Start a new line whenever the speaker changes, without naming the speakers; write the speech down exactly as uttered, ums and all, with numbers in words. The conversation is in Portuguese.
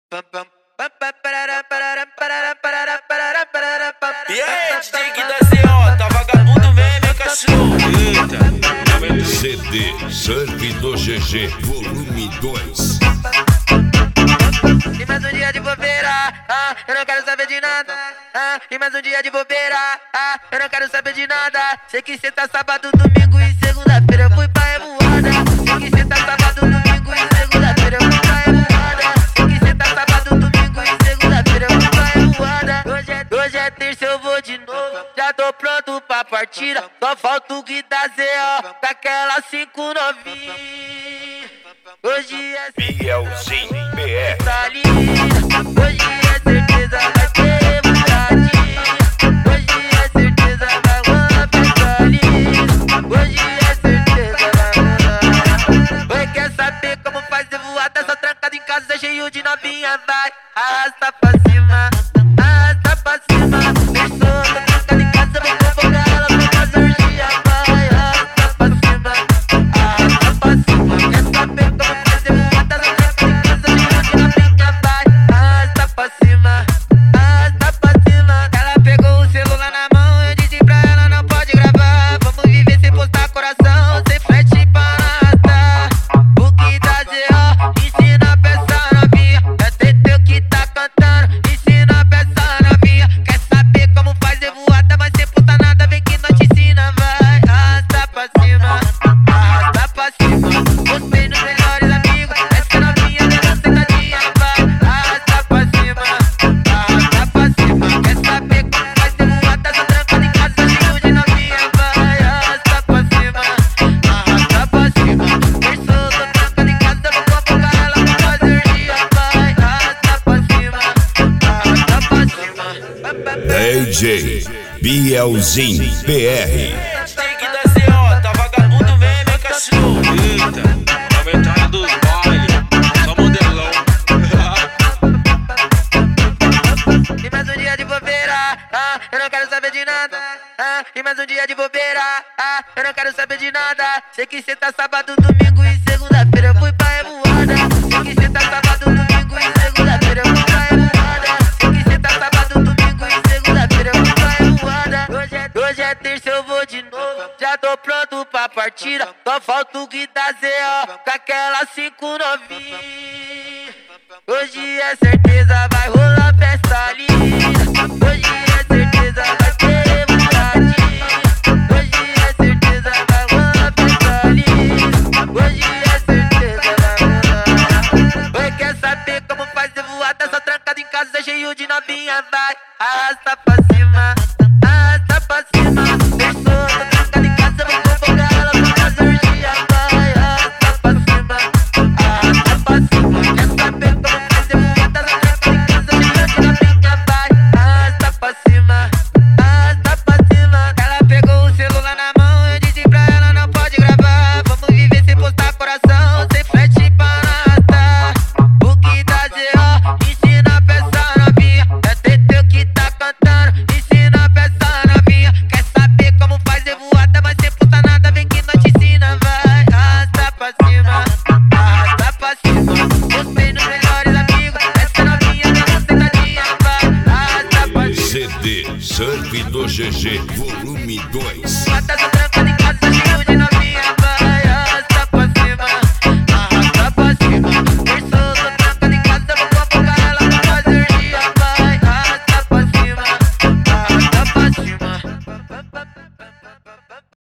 E aí, stick da C O, tá vagabundo mesmo, meu cachorro. Eita.
C D Surf do G G, volume dois.
E mais um dia de bobeira, ah, eu não quero saber de nada. Ah, e mais um dia de bobeira, ah, eu não quero saber de nada. Sei que cê tá sábado, domingo e segunda-feira eu fui pra revoada. Sei que cê tá sábado, domingo e segunda-feira eu fui pra revoada. Sei que cê tá sábado, domingo e segunda-feira eu fui pra revoada. Hoje é, hoje é terça, eu vou de novo. Já tô pronto pra partida. Só falta o Gui da Z O, daquela cinco novinha. Hoje é
Bielzinho P R.
Hoje é certeza vai ter vontade. Hoje é certeza vai rolar festa ali. Hoje é certeza vai rolar. Oi, quer saber como fazer voada? Só trancado em casa, cheio de novinha. Vai, arrasta pra cima, arrasta pra cima. Pensou, tô trancado em casa, vou convocar ela pra fazer orgia. Vai, arrasta pra cima, arrasta pra cima. Quer saber como fazer voada? Só trancado em casa, cheio de novinha. Vai, arrasta pra cima, arrasta pra cima. Ela pegou o celular na mão, eu disse pra ela não pode gravar. Vamos viver sem postar coração, sem flash pra arrastar. O Gui da Z O ensina pra essa novinha. É Teteu que tá cantando, ensina pra essa novinha. Quer saber como fazer voada, mas sem puta nada, vem que nós te ensina. Vai, arrasta pra cima, arrasta pra cima. Gostei nos melhores amigos, essa novinha dela sentadinha. Vai, arrasta pra cima, arrasta pra cima. Quer saber como fazer voada, só trancado em casa, cheio de novinha. Vai, arrasta pra cima, arrasta pra cima. Pensou, tô trancado em casa, vou convocar ela pra fazer orgia. Vai, arrasta pra cima, arrasta pra cima.
D J Bielzinho P R.
Stick da C O, tá vagabundo mesmo, meu cachorro. Eita. Nova entrada dos baile, só modelão.
E mais um dia de bobeira, ah, eu não quero saber de nada. Ah, e mais um dia de bobeira, ah, eu não quero saber de nada. Sei que cê tá sábado, domingo e segunda-feira eu fui pra revoada. Sei que cê tá sábado, domingo e segunda-feira eu fui pra revoada. Sei que cê tá sábado, domingo e segunda-feira eu fui pra revoada. Hoje é, hoje é terça, eu vou de novo. Já tô pronto pra partida. Só falta o Gui da Z O, com aquela cinco novinha. Hoje é certeza vai rolar festa ali. Hoje é certeza vai ter vontade. Hoje é certeza vai rolar festa ali. Hoje é certeza vai rolar. Oi, quer saber como fazer voada? Só trancado em casa, cheio de novinha. Vai, arrasta pra cima, arrasta pra cima. Pensou, tô trancado em casa, vou convocar ela pra fazer orgia. Vai, arrasta pra cima, arrasta pra cima. Quer saber como fazer voada? Só trancado em casa, cheio de novinha. Vai, arrasta pra cima, arrasta pra cima. Ela pegou o celular na mão, eu disse pra ela não pode gravar. Vamos viver sem postar coração, sem flash pra arrastar. O Gui da Z O ensina pra essa novinha. É Teteu que tá cantando, ensina pra essa novinha. Quer saber como fazer voada, mas sem puta nada, vem que nós te ensina. Vai, arrasta pra cima, arrasta pra cima. Gostei nos melhores amigos, essa novinha dela sentadinha. Vai, arrasta pra cima.
C D Surf do G G, volume dois.